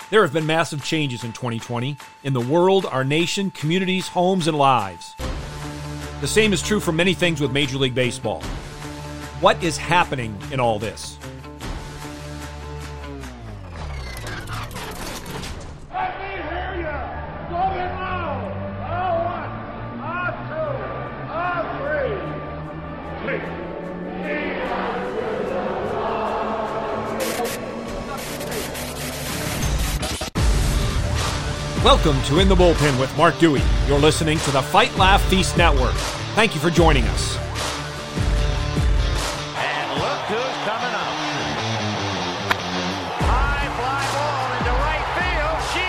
There have been massive changes in 2020 in the world, our nation, communities, homes, and lives. The same is true for many things with Major League Baseball. What is happening in all this? Let me hear you! Slow it low! A1, A2, A3. Please. Welcome to In the Bullpen with Mark Dewey. You're listening to the Fight, Laugh, Feast Network. Thank you for joining us. And look who's coming up. High fly ball into right field. She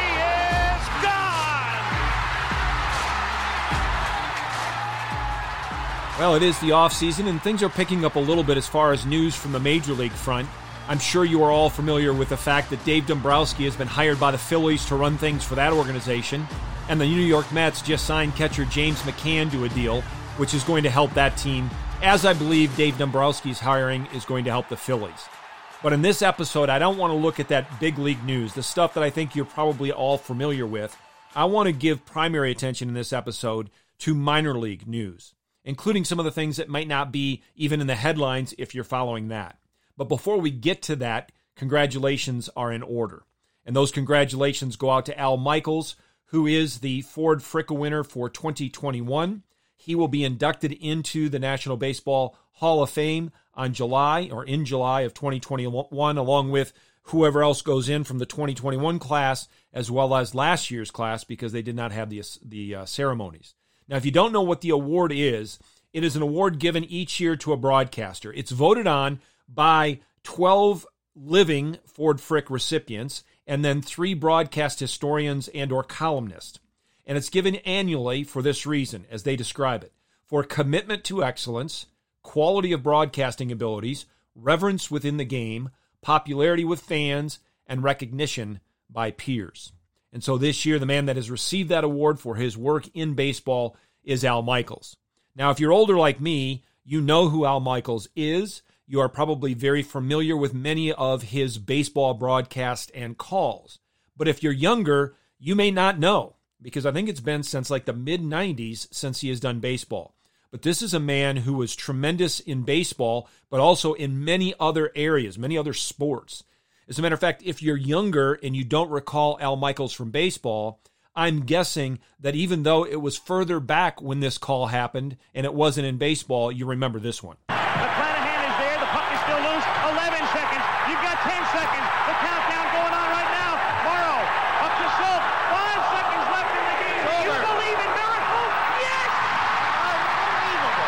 is gone! Well, it is the offseason, and things are picking up a little bit as far as news from the Major League front. I'm sure you are all familiar with the fact that Dave Dombrowski has been hired by the Phillies to run things for that organization, and the New York Mets just signed catcher James McCann to a deal, which is going to help that team, as I believe Dave Dombrowski's hiring is going to help the Phillies. But in this episode, I don't want to look at that big league news, the stuff that I think you're probably all familiar with. I want to give primary attention in this episode to minor league news, including some of the things that might not be even in the headlines if you're following that. But before we get to that, congratulations are in order. And those congratulations go out to Al Michaels, who is the Ford Frick winner for 2021. He will be inducted into the National Baseball Hall of Fame in July of 2021, along with whoever else goes in from the 2021 class, as well as last year's class, because they did not have the ceremonies. Now, if you don't know what the award is, it is an award given each year to a broadcaster. It's voted on by 12 living Ford Frick recipients and then 3 broadcast historians and or columnists. And it's given annually for this reason, as they describe it: for commitment to excellence, quality of broadcasting abilities, reverence within the game, popularity with fans, and recognition by peers. And so this year, the man that has received that award for his work in baseball is Al Michaels. Now, if you're older like me, you know who Al Michaels is. You are probably very familiar with many of his baseball broadcasts and calls. But if you're younger, you may not know, because I think it's been since like the mid-90s since he has done baseball. But this is a man who was tremendous in baseball, but also in many other areas, many other sports. As a matter of fact, if you're younger and you don't recall Al Michaels from baseball, I'm guessing that even though it was further back when this call happened and it wasn't in baseball, you remember this one. McClanahan is there. The puck is still loose. 11 seconds. You've got 10 seconds. The countdown going on right now. Morrow up to Schultz. 5 seconds left in the game. You believe in miracles? Yes! Unbelievable.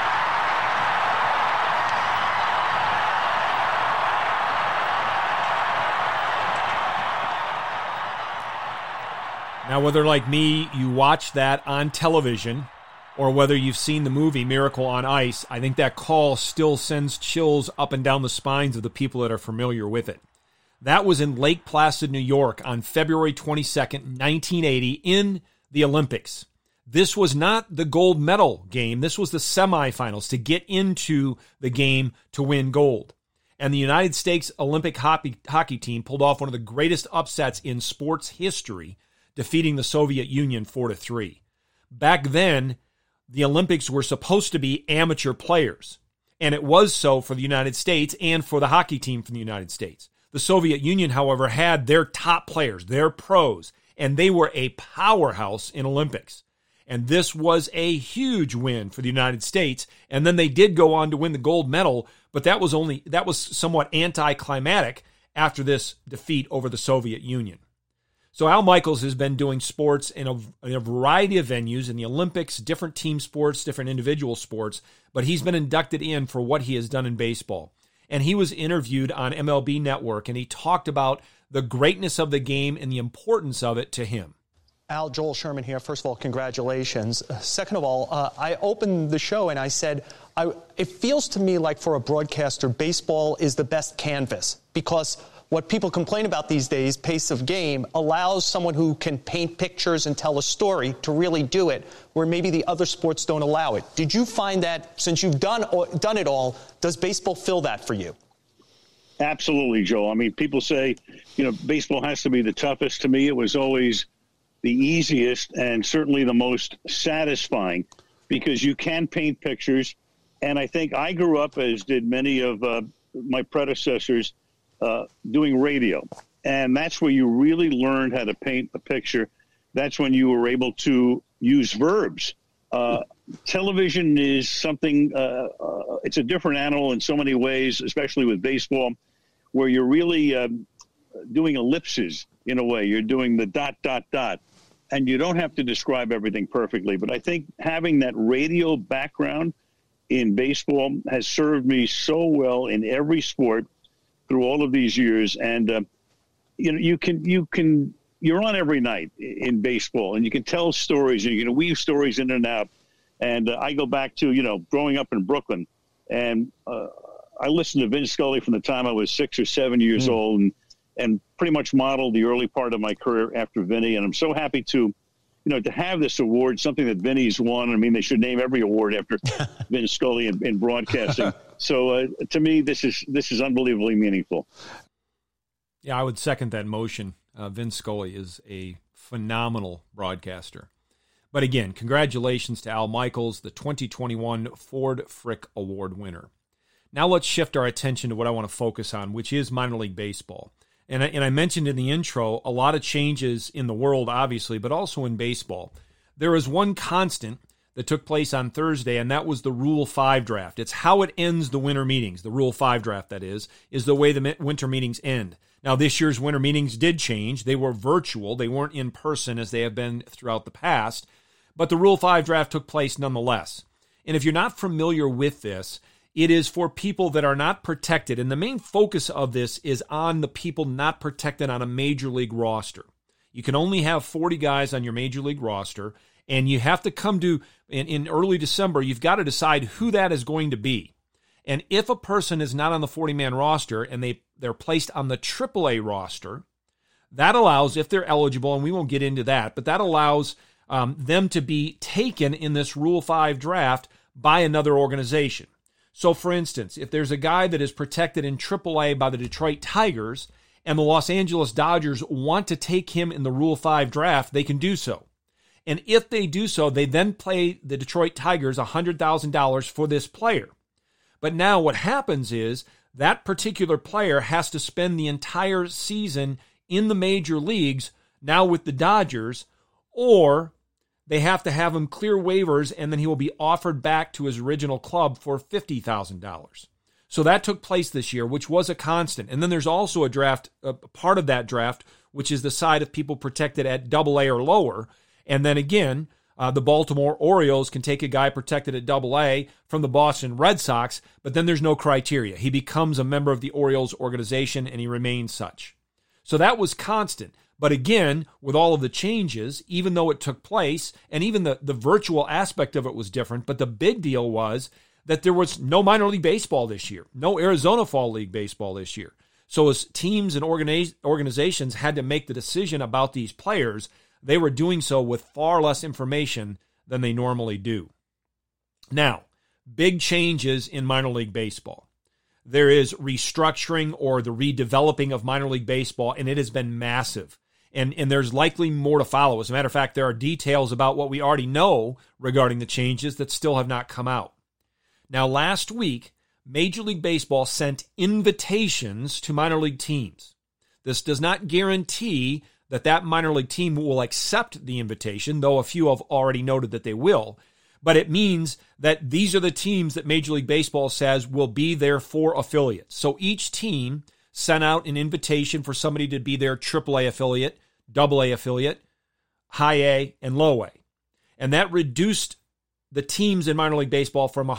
Now, whether like me, you watch that on television, or whether you've seen the movie Miracle on Ice, I think that call still sends chills up and down the spines of the people that are familiar with it. That was in Lake Placid, New York on February 22nd, 1980 in the Olympics. This was not the gold medal game. This was the semifinals to get into the game to win gold. And the United States Olympic hockey team pulled off one of the greatest upsets in sports history, defeating the Soviet Union 4-3. Back then, the Olympics were supposed to be amateur players, and it was so for the United States and for the hockey team from the United States. The Soviet Union, however, had their top players, their pros, and they were a powerhouse in Olympics. And this was a huge win for the United States, and then they did go on to win the gold medal, but that was somewhat anticlimactic after this defeat over the Soviet Union. So Al Michaels has been doing sports in a variety of venues, in the Olympics, different team sports, different individual sports, but he's been inducted in for what he has done in baseball. And he was interviewed on MLB Network, and he talked about the greatness of the game and the importance of it to him. Al, Joel Sherman here. First of all, congratulations. Second of all, I opened the show and I said, it feels to me like for a broadcaster, baseball is the best canvas, because what people complain about these days, pace of game, allows someone who can paint pictures and tell a story to really do it, where maybe the other sports don't allow it. Did you find that, since you've done it all, does baseball fill that for you? Absolutely, Joe. I mean, people say, baseball has to be the toughest. To me, it was always the easiest and certainly the most satisfying because you can paint pictures. And I think I grew up, as did many of my predecessors, doing radio. And that's where you really learned how to paint a picture. That's when you were able to use verbs. Television is something, it's a different animal in so many ways, especially with baseball, where you're really doing ellipses in a way. You're doing the ... And you don't have to describe everything perfectly. But I think having that radio background in baseball has served me so well in every sport through all of these years. And, you're on every night in baseball, and you can tell stories, and you can weave stories in and out. And I go back to, growing up in Brooklyn, and I listened to Vin Scully from the time I was 6 or 7 years old, and pretty much modeled the early part of my career after Vinny. And I'm so happy to have this award, something that Vinny's won. I mean, they should name every award after Vin Scully in broadcasting. So to me, this is unbelievably meaningful. Yeah, I would second that motion. Vin Scully is a phenomenal broadcaster. But again, congratulations to Al Michaels, the 2021 Ford Frick Award winner. Now let's shift our attention to what I want to focus on, which is minor league baseball. And I mentioned in the intro a lot of changes in the world, obviously, but also in baseball. There is one constant that took place on Thursday, and that was the Rule 5 draft. It's how it ends the winter meetings. The Rule 5 draft, that is the way the winter meetings end. Now, this year's winter meetings did change. They were virtual. They weren't in person as they have been throughout the past. But the Rule 5 draft took place nonetheless. And if you're not familiar with this, it is for people that are not protected. And the main focus of this is on the people not protected on a major league roster. You can only have 40 guys on your major league roster, and you have to come to, in early December, you've got to decide who that is going to be. And if a person is not on the 40-man roster and they're placed on the AAA roster, that allows, if they're eligible, and we won't get into that, but that allows them to be taken in this Rule 5 draft by another organization. So, for instance, if there's a guy that is protected in AAA by the Detroit Tigers and the Los Angeles Dodgers want to take him in the Rule 5 draft, they can do so. And if they do so, they then pay the Detroit Tigers $100,000 for this player. But now what happens is that particular player has to spend the entire season in the major leagues now with the Dodgers, or they have to have him clear waivers, and then he will be offered back to his original club for $50,000. So that took place this year, which was a constant. And then there's also a draft, a part of that draft, which is the side of people protected at AA or lower. And then again, the Baltimore Orioles can take a guy protected at AA from the Boston Red Sox, but then there's no criteria. He becomes a member of the Orioles organization, and he remains such. So that was constant. But again, with all of the changes, even though it took place, and even the virtual aspect of it was different, but the big deal was that there was no minor league baseball this year, no Arizona Fall League baseball this year. So as teams and organizations had to make the decision about these players, they were doing so with far less information than they normally do. Now, big changes in minor league baseball. There is restructuring or the redeveloping of minor league baseball, and it has been massive. And there's likely more to follow. As a matter of fact, there are details about what we already know regarding the changes that still have not come out. Now, last week, Major League Baseball sent invitations to minor league teams. This does not guarantee that minor league team will accept the invitation, though a few have already noted that they will. But it means that these are the teams that Major League Baseball says will be their 4 affiliates. So each team sent out an invitation for somebody to be their AAA affiliate, AA affiliate, High A, and Low A. And that reduced the teams in minor league baseball from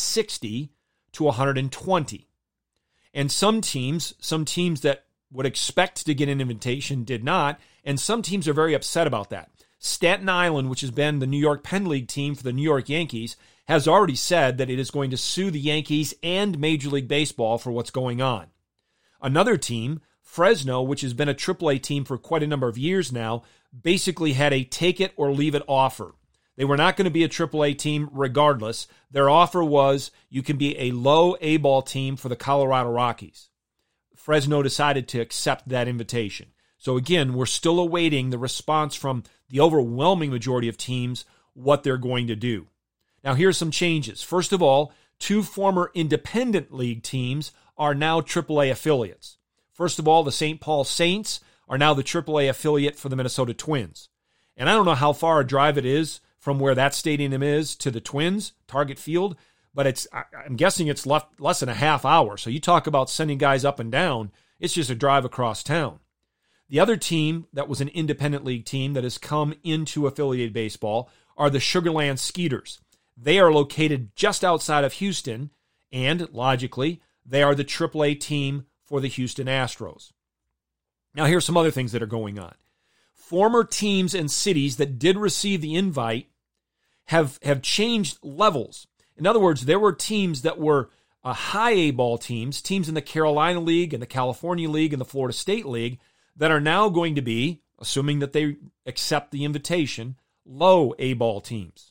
160 to 120. And some teams that would expect to get an invitation did not, and some teams are very upset about that. Staten Island, which has been the New York Penn League team for the New York Yankees, has already said that it is going to sue the Yankees and Major League Baseball for what's going on. Another team, Fresno, which has been a AAA team for quite a number of years now, basically had a take it or leave it offer. They were not going to be a AAA team regardless. Their offer was you can be a low A-ball team for the Colorado Rockies. Fresno decided to accept that invitation. So again, we're still awaiting the response from the overwhelming majority of teams, what they're going to do. Now, here's some changes. First of all, 2 former independent league teams are now AAA affiliates. First of all, the St. Paul Saints are now the AAA affiliate for the Minnesota Twins. And I don't know how far a drive it is from where that stadium is to the Twins, Target Field, but I'm guessing it's less than a half hour. So you talk about sending guys up and down, it's just a drive across town. The other team that was an independent league team that has come into affiliated baseball are the Sugar Land Skeeters. They are located just outside of Houston, and logically, they are the AAA team for the Houston Astros. Now, here's some other things that are going on. Former teams and cities that did receive the invite have changed levels. In other words, there were teams that were high A-ball teams in the Carolina League and the California League and the Florida State League that are now going to be, assuming that they accept the invitation, low A-ball teams.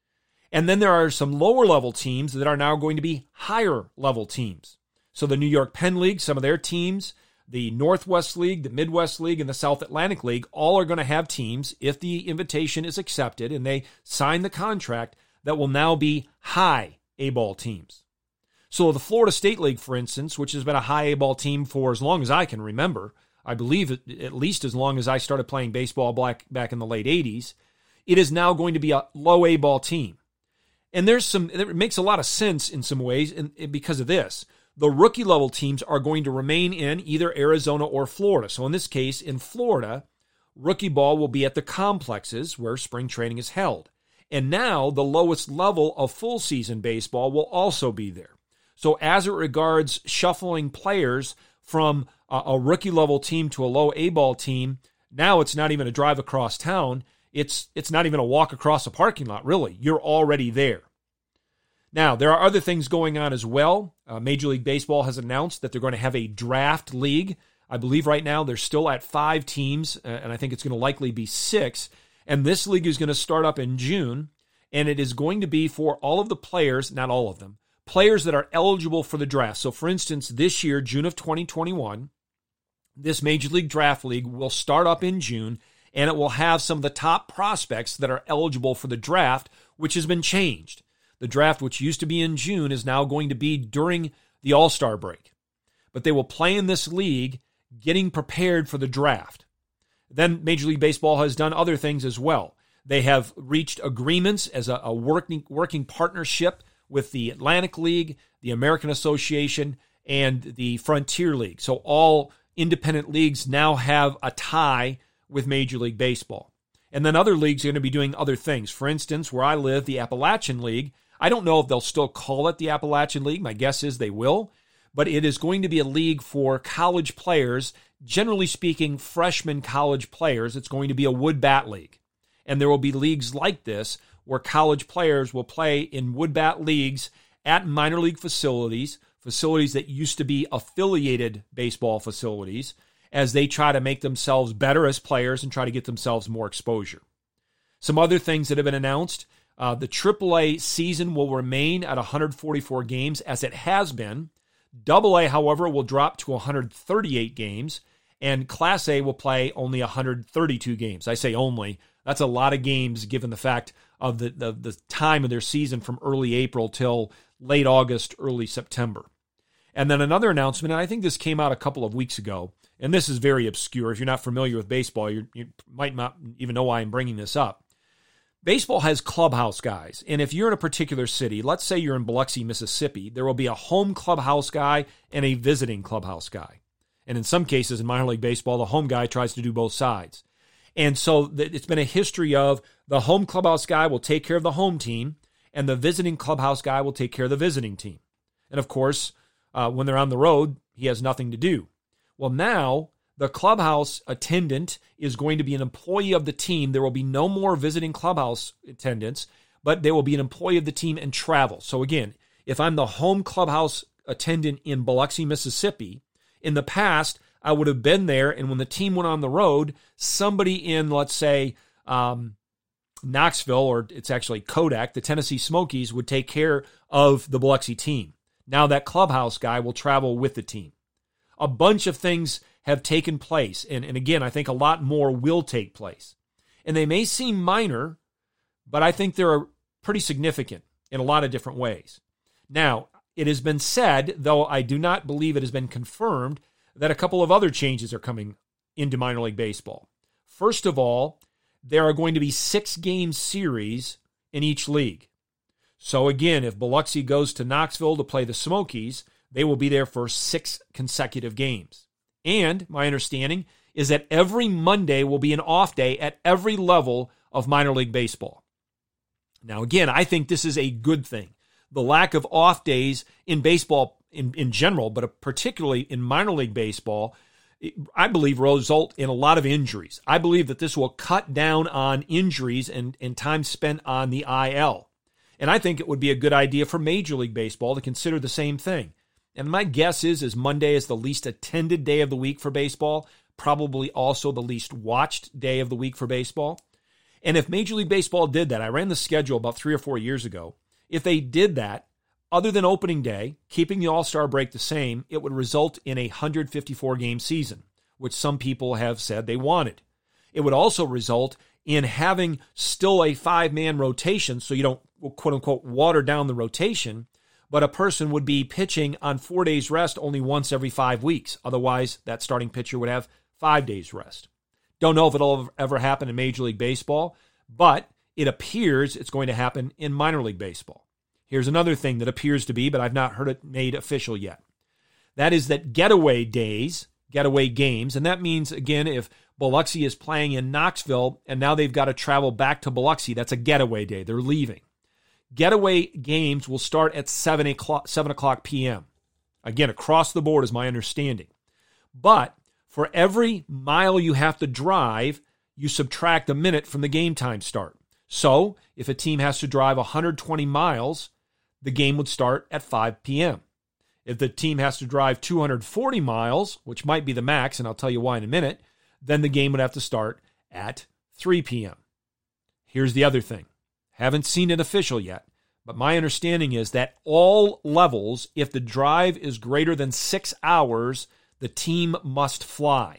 And then there are some lower level teams that are now going to be higher level teams. So the New York Penn League, some of their teams, the Northwest League, the Midwest League, and the South Atlantic League, all are going to have teams, if the invitation is accepted and they sign the contract, that will now be high A-ball teams. So the Florida State League, for instance, which has been a high A-ball team for as long as I can remember, I believe at least as long as I started playing baseball back in the late 80s, it is now going to be a low A-ball team. And it makes a lot of sense in some ways because of this. The rookie level teams are going to remain in either Arizona or Florida. So in this case, in Florida, rookie ball will be at the complexes where spring training is held. And now the lowest level of full season baseball will also be there. So as it regards shuffling players from a rookie level team to a low A-ball team, now it's not even a drive across town. It's not even a walk across a parking lot, really. You're already there. Now, there are other things going on as well. Major League Baseball has announced that they're going to have a draft league. I believe right now they're still at 5 teams, and I think it's going to likely be 6. And this league is going to start up in June, and it is going to be for all of the players, not all of them, players that are eligible for the draft. So, for instance, this year, June of 2021, this Major League Draft League will start up in June, and it will have some of the top prospects that are eligible for the draft, which has been changed. The draft, which used to be in June, is now going to be during the All-Star break. But they will play in this league getting prepared for the draft. Then Major League Baseball has done other things as well. They have reached agreements as a working partnership with the Atlantic League, the American Association, and the Frontier League. So all independent leagues now have a tie with Major League Baseball. And then other leagues are going to be doing other things. For instance, where I live, the Appalachian League, I don't know if they'll still call it the Appalachian League. My guess is they will. But it is going to be a league for college players, generally speaking, freshman college players. It's going to be a wood bat league. And there will be leagues like this where college players will play in wood bat leagues at minor league facilities that used to be affiliated baseball facilities, as they try to make themselves better as players and try to get themselves more exposure. Some other things that have been announced. The AAA season will remain at 144 games as it has been. AA, however, will drop to 138 games, and Class A will play only 132 games. I say only. That's a lot of games given the fact of the time of their season from early April till late August, early September. And then another announcement, and I think this came out a couple of weeks ago, and this is very obscure. If you're not familiar with baseball, you might not even know why I'm bringing this up. Baseball has clubhouse guys, and if you're in a particular city, let's say you're in Biloxi, Mississippi, there will be a home clubhouse guy and a visiting clubhouse guy. And in some cases in minor league baseball, the home guy tries to do both sides. And so it's been a history of the home clubhouse guy will take care of the home team, and the visiting clubhouse guy will take care of the visiting team. And of course, when they're on the road, he has nothing to do. Well, now the clubhouse attendant is going to be an employee of the team. There will be no more visiting clubhouse attendants, but they will be an employee of the team and travel. So again, if I'm the home clubhouse attendant in Biloxi, Mississippi, in the past, I would have been there, and when the team went on the road, somebody in, let's say, Knoxville, or it's actually Kodak, the Tennessee Smokies, would take care of the Biloxi team. Now that clubhouse guy will travel with the team. A bunch of things have taken place. And again, I think a lot more will take place. And they may seem minor, but I think they're pretty significant in a lot of different ways. Now, it has been said, though I do not believe it has been confirmed, that a couple of other changes are coming into minor league baseball. First of all, there are going to be 6-game series in each league. So again, if Biloxi goes to Knoxville to play the Smokies, they will be there for 6 consecutive games. And my understanding is that every Monday will be an off day at every level of minor league baseball. Now again, I think this is a good thing. The lack of off days in baseball in general, but particularly in minor league baseball, I believe will result in a lot of injuries. I believe that this will cut down on injuries and time spent on the IL. And I think it would be a good idea for Major League Baseball to consider the same thing. And my guess is Monday is the least attended day of the week for baseball, probably also the least watched day of the week for baseball. And if Major League Baseball did that, I ran the schedule about 3 or 4 years ago. If they did that, other than opening day, keeping the All-Star break the same, it would result in a 154-game season, which some people have said they wanted. It would also result in having still a 5-man rotation, so you don't, quote-unquote, water down the rotation, but a person would be pitching on 4 days rest only once every 5 weeks. Otherwise, that starting pitcher would have 5 days rest. Don't know if it'll ever happen in Major League Baseball, but it appears it's going to happen in minor league baseball. Here's another thing that appears to be, but I've not heard it made official yet. That is that getaway days, getaway games, and that means, again, if Biloxi is playing in Knoxville and now they've got to travel back to Biloxi, that's a getaway day. They're leaving. Getaway games will start at 7 o'clock p.m. Again, across the board is my understanding. But for every mile you have to drive, you subtract a minute from the game time start. So if a team has to drive 120 miles, the game would start at 5 p.m. If the team has to drive 240 miles, which might be the max, and I'll tell you why in a minute, then the game would have to start at 3 p.m. Here's the other thing. Haven't seen it official yet, but my understanding is that all levels, if the drive is greater than 6 hours, the team must fly.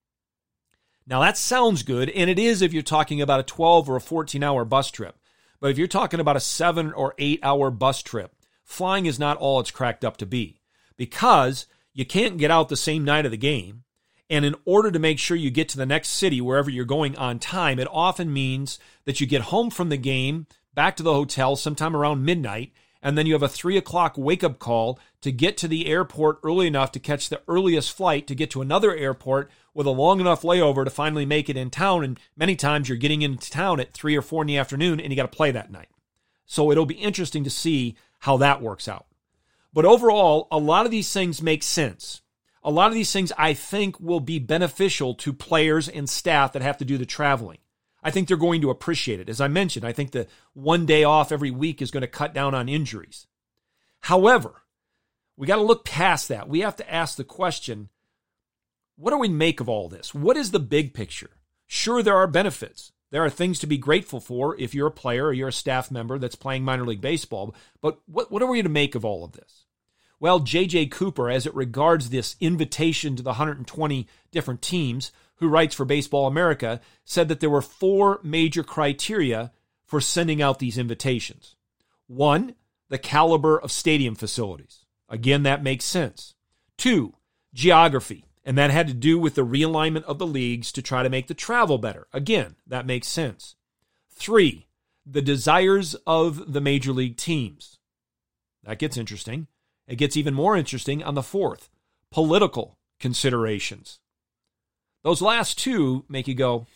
Now that sounds good, and it is if you're talking about a 12 or a 14-hour bus trip. But if you're talking about a 7 or 8-hour bus trip, flying is not all it's cracked up to be, because you can't get out the same night of the game. And in order to make sure you get to the next city, wherever you're going on time, it often means that you get home from the game, back to the hotel sometime around midnight, and then you have a 3 o'clock wake-up call to get to the airport early enough to catch the earliest flight to get to another airport with a long enough layover to finally make it in town. And many times you're getting into town at 3 or 4 in the afternoon and you got to play that night. So it'll be interesting to see how that works out. But overall, a lot of these things make sense. A lot of these things I think will be beneficial to players and staff that have to do the traveling. I think they're going to appreciate it. As I mentioned, I think the 1 day off every week is going to cut down on injuries. However, we got to look past that. We have to ask the question, what do we make of all this? What is the big picture? Sure, there are benefits. There are things to be grateful for if you're a player or you're a staff member that's playing minor league baseball. But what are we to make of all of this? Well, J.J. Cooper, as it regards this invitation to the 120 different teams, who writes for Baseball America, said that there were 4 major criteria for sending out these invitations. 1, the caliber of stadium facilities. Again, that makes sense. 2, geography. And that had to do with the realignment of the leagues to try to make the travel better. Again, that makes sense. 3, the desires of the major league teams. That gets interesting. It gets even more interesting on the 4th, political considerations. Those last 2 make you go,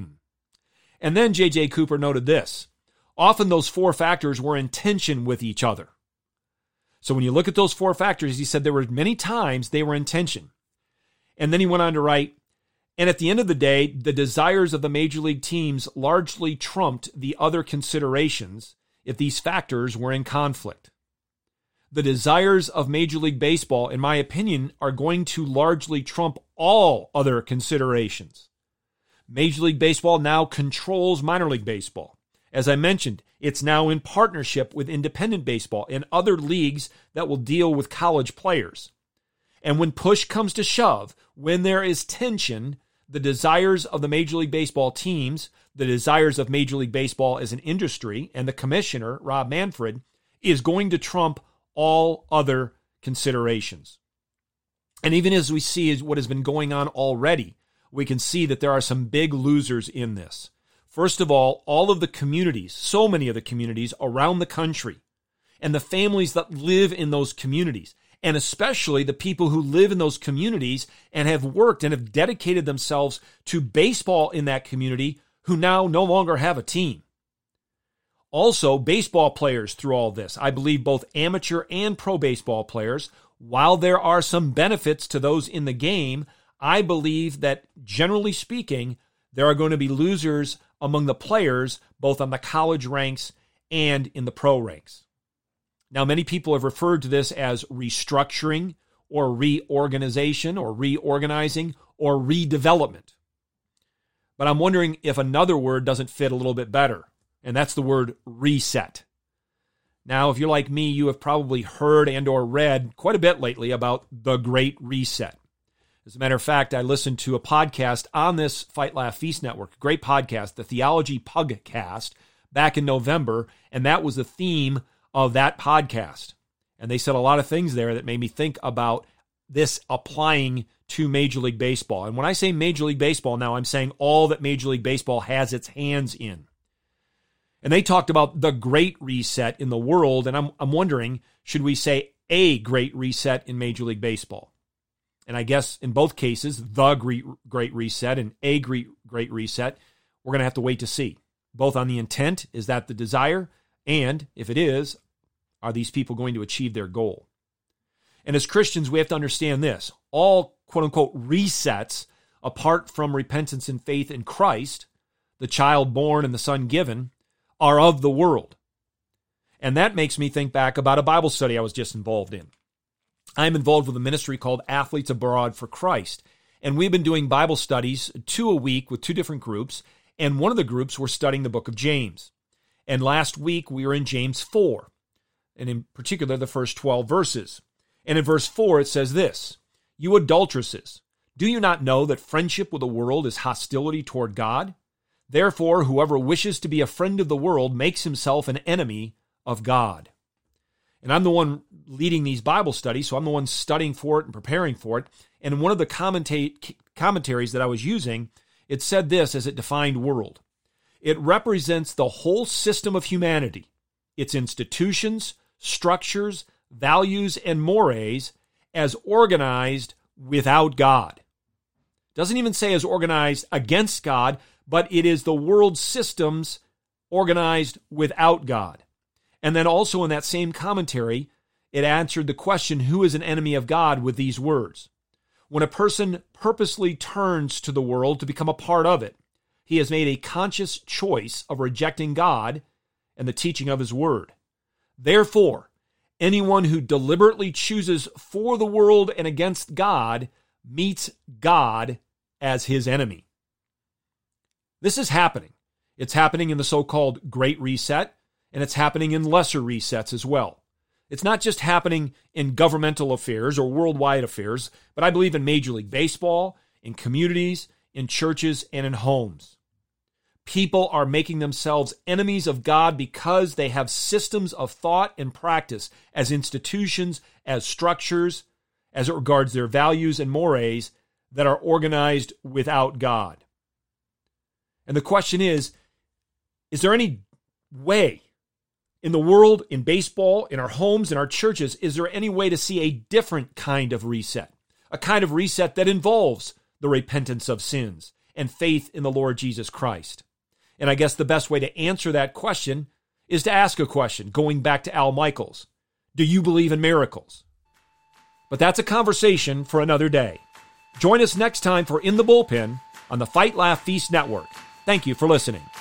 And then J.J. Cooper noted this. Often those 4 factors were in tension with each other. So when you look at those 4 factors, he said there were many times they were in tension. And then he went on to write, and at the end of the day, the desires of the major league teams largely trumped the other considerations if these factors were in conflict. The desires of Major League Baseball, in my opinion, are going to largely trump all other considerations. Major League Baseball now controls minor league baseball. As I mentioned, it's now in partnership with independent baseball and other leagues that will deal with college players. And when push comes to shove, when there is tension, the desires of the Major League Baseball teams, the desires of Major League Baseball as an industry, and the commissioner, Rob Manfred, is going to trump all other considerations. And even as we see what has been going on already, we can see that there are some big losers in this. First of all of the communities, so many of the communities around the country, and the families that live in those communities, and especially the people who live in those communities and have worked and have dedicated themselves to baseball in that community, who now no longer have a team. Also, baseball players through all this, I believe both amateur and pro baseball players, while there are some benefits to those in the game, I believe that generally speaking, there are going to be losers among the players, both on the college ranks and in the pro ranks. Now, many people have referred to this as restructuring or reorganization or reorganizing or redevelopment. But I'm wondering if another word doesn't fit a little bit better, and that's the word reset. Now, if you're like me, you have probably heard and or read quite a bit lately about the Great Reset. As a matter of fact, I listened to a podcast on this Fight, Laugh, Feast network, a great podcast, the Theology Pugcast, back in November, and that was the theme of that podcast. And they said a lot of things there that made me think about this applying to Major League Baseball. And when I say Major League Baseball now, I'm saying all that Major League Baseball has its hands in. And they talked about the Great Reset in the world, and I'm wondering, should we say a Great Reset in Major League Baseball? And I guess in both cases, the Great Reset and a Great Reset, we're going to have to wait to see. Both on the intent, is that the desire? And if it is, are these people going to achieve their goal? And as Christians, we have to understand this. All quote-unquote resets, apart from repentance and faith in Christ, the child born and the son given, are of the world. And that makes me think back about a Bible study I was just involved in. I'm involved with a ministry called Athletes Abroad for Christ. And we've been doing Bible studies 2 a week with 2 different groups. And one of the groups were studying the book of James. And last week we were in James 4. And in particular, the first 12 verses. And in verse 4, it says this: "You adulteresses, do you not know that friendship with the world is hostility toward God? Therefore, whoever wishes to be a friend of the world makes himself an enemy of God." And I'm the one leading these Bible studies, so I'm the one studying for it and preparing for it. And in one of the commentaries that I was using, it said this as it defined world: "It represents the whole system of humanity, its institutions, structures, values, and mores as organized without God." Doesn't even say as organized against God, but it is the world systems organized without God. And then also in that same commentary, it answered the question, who is an enemy of God, with these words: "When a person purposely turns to the world to become a part of it, he has made a conscious choice of rejecting God and the teaching of his word. Therefore, anyone who deliberately chooses for the world and against God meets God as his enemy." This is happening. It's happening in the so-called Great Reset, and it's happening in lesser resets as well. It's not just happening in governmental affairs or worldwide affairs, but I believe in Major League Baseball, in communities, in churches, and in homes. People are making themselves enemies of God because they have systems of thought and practice as institutions, as structures, as it regards their values and mores that are organized without God. And the question is there any way in the world, in baseball, in our homes, in our churches, is there any way to see a different kind of reset? A kind of reset that involves the repentance of sins and faith in the Lord Jesus Christ? And I guess the best way to answer that question is to ask a question, going back to Al Michaels. Do you believe in miracles? But that's a conversation for another day. Join us next time for In the Bullpen on the Fight, Laugh, Feast Network. Thank you for listening.